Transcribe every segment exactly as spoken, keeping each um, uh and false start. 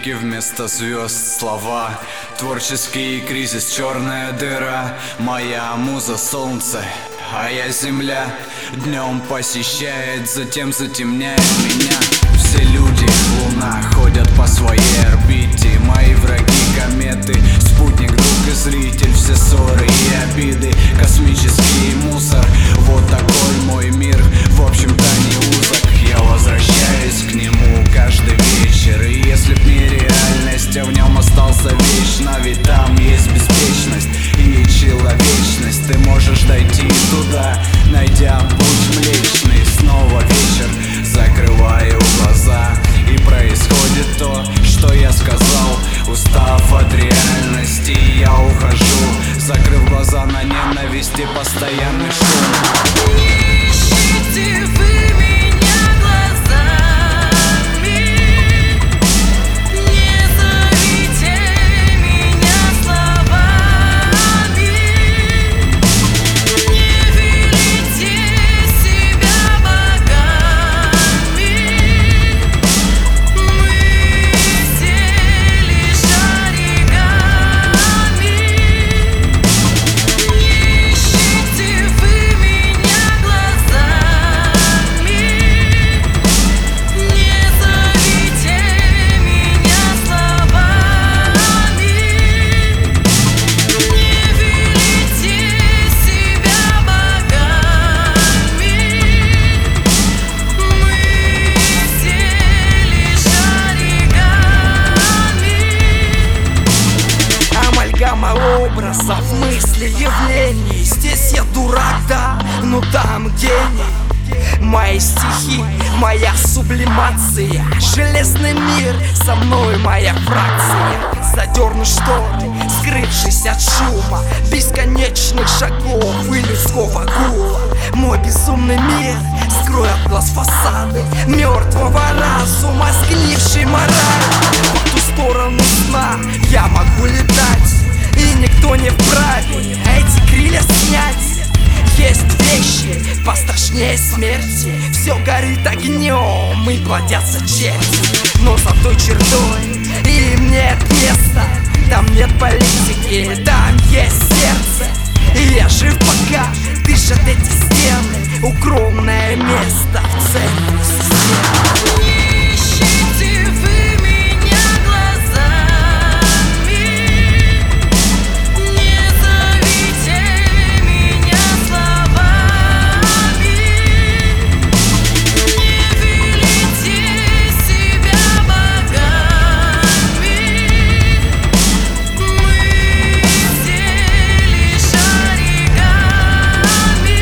реки вместо звезд слова. Творческий кризис, черная дыра. Моя муза солнце, а я земля. Днем посещает, затем затемняет меня. Все люди, луна, ходят по своей орбите. Мои враги, кометы, спутник, друг и зритель. Все ссоры и обиды, космический мусор. Вот такой мой мир, в общем-то не узок. Я возвращаюсь к нему каждый вечер. И если б не реальность, а в нем остался вечно. Ведь там есть беспечность и человечность. Ты можешь дойти туда, найдя путь млечный. Снова вечер, закрываю глаза, и происходит то, что я сказал. Устав от реальности, я ухожу, закрыв глаза на ненависть и постоянный шум. Не ищите вы меня глазами, не зовите меня словами, не велите себя богами. Мы все лишь оригами. Не ищите вы меня глазами, не зовите меня словами, не велите себя богами. Мы все лишь оригами. Амальгама образов, мыслей, явлений. Здесь я дурак, да, но там гений. Мои стихи, моя сублимация. Железный мир, со мной моя фракция. Задерну шторы, скрывшись от шума бесконечных шагов и людского гула. Мой безумный мир скрой от глаз фасады мертвого разума, сгнившей мораль. По ту сторону сна я могу летать, и никто не вправе эти крылья снять. Есть вещи пострашнее смерти. Все горит огнем и плодятся черти. Но за той чертой им нет места. Там нет политики, там есть сердце. И я жив пока дышат эти стены. Укромное место в центре системы. Не ищите вы меня глазами, не зовите меня словами, не велите себя богами. Мы все лишь оригами.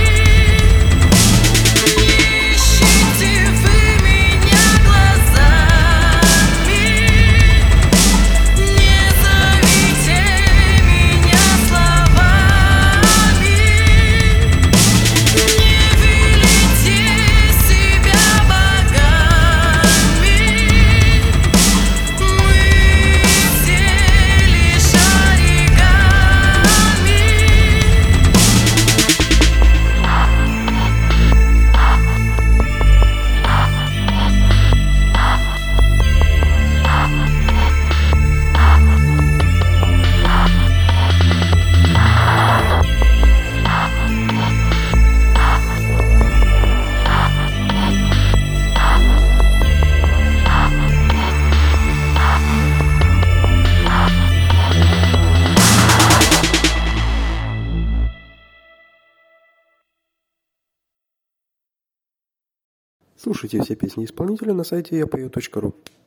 Не ищите вы меня глазами, не зовите меня словами, не велите себя богами. Мы все лишь оригами. Слушайте все песни исполнителя на сайте я пою точка ру.